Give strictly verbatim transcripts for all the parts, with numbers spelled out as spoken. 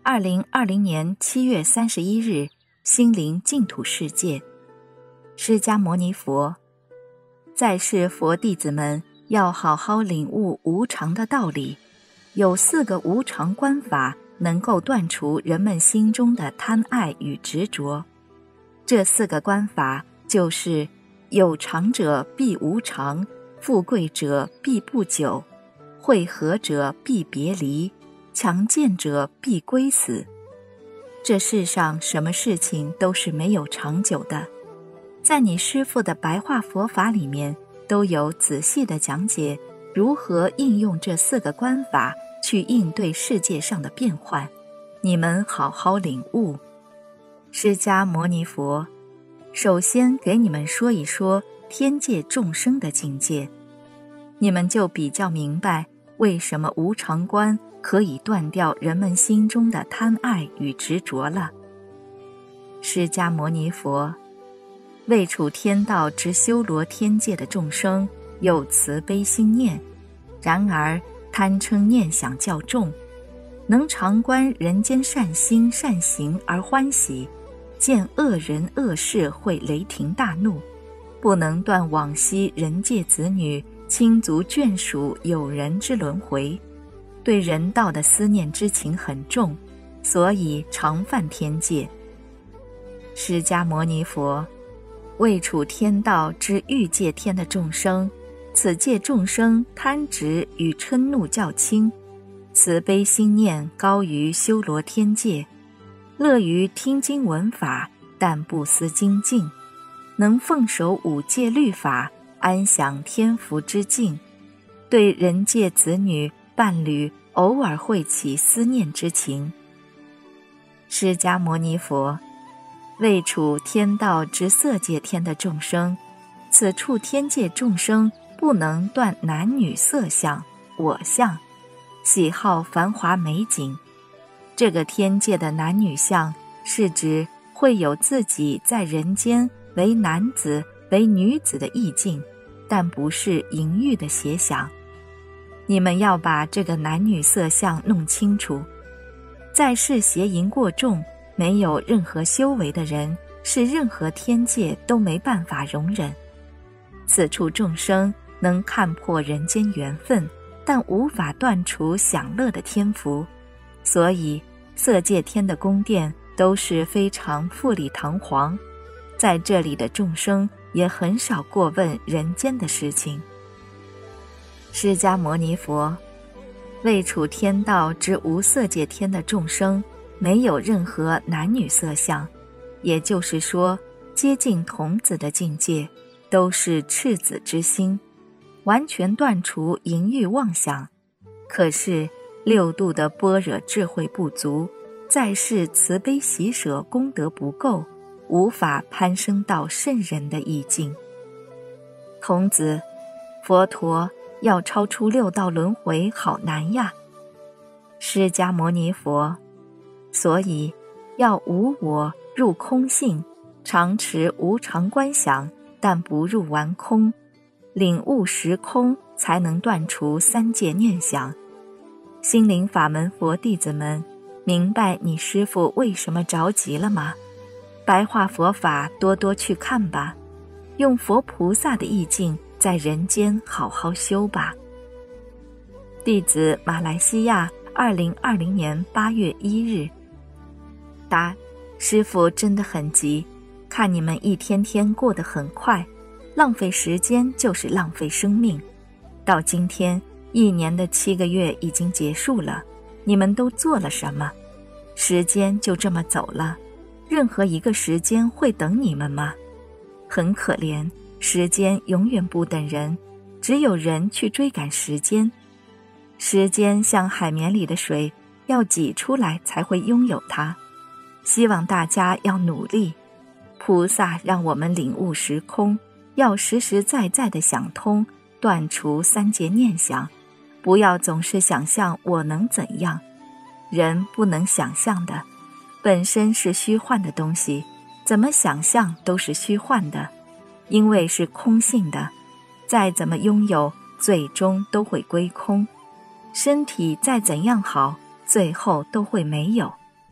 二零二零年七月三十一日，心灵净土世界，释迦牟尼佛。在世佛弟子们要好好领悟无常的道理，有四个无常观法能够断除人们心中的贪爱与执着。这四个观法就是有常者必无常，富贵者必不久，会合者必别离，强健者必归死。这世上什么事情都是没有长久的，在你师父的白话佛法里面都有仔细的讲解如何应用这四个观法去应对世界上的变幻，你们好好领悟。释迦牟尼佛首先给你们说一说天界众生的境界，你们就比较明白为什么无常观可以断掉人们心中的贪爱与执着了。释迦牟尼佛为处天道之修罗天界的众生有慈悲心念，然而贪嗔念想较重，能常观人间善心善行而欢喜，见恶人恶事会雷霆大怒，不能断往昔人界子女亲族眷属友人之轮回，对人道的思念之情很重，所以常犯天界。释迦牟尼佛为处天道之欲界天的众生，此界众生贪执与嗔怒较轻，慈悲心念高于修罗天界，乐于听经闻法，但不思精进，能奉守五戒律法，安享天福之境，对人界子女伴侣偶尔会起思念之情。释迦牟尼佛为处天道之色界天的众生，此处天界众生不能断男女色相、我相，喜好繁华美景。这个天界的男女相是指会有自己在人间为男子为女子的意境，但不是淫欲的邪想。你们要把这个男女色相弄清楚。在世邪淫过重，没有任何修为的人，是任何天界都没办法容忍。此处众生能看破人间缘分，但无法断除享乐的天福，所以色界天的宫殿都是非常富丽堂皇，在这里的众生也很少过问人间的事情。释迦牟尼佛为处天道之无色界天的众生，没有任何男女色相，也就是说接近童子的境界，都是赤子之心，完全断除淫欲妄想。可是六度的般若智慧不足，在世慈悲喜舍功德不够，无法攀升到圣人的意境。童子，佛陀要超出六道轮回好难呀。释迦牟尼佛所以要无我入空性，常持无常观想，但不入完空，领悟实空，才能断除三界念想。心灵法门佛弟子们，明白你师父为什么着急了吗？白话佛法多多去看吧，用佛菩萨的意境在人间好好修吧。弟子马来西亚二零二零年八月一日。答：师父真的很急，看你们一天天过得很快，浪费时间就是浪费生命。到今天，一年的七个月已经结束了，你们都做了什么？时间就这么走了，任何一个时间会等你们吗？很可怜，时间永远不等人，只有人去追赶时间。时间像海绵里的水，要挤出来才会拥有它。希望大家要努力，菩萨让我们领悟时空，要实实在在地想通，断除三界念想，不要总是想象我能怎样。人不能想象的，本身是虚幻的东西，怎么想象都是虚幻的，因为是空性的，再怎么拥有，最终都会归空。身体再怎样好，最后都会没有。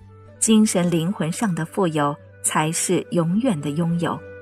精神灵魂上的富有才是永远的拥有。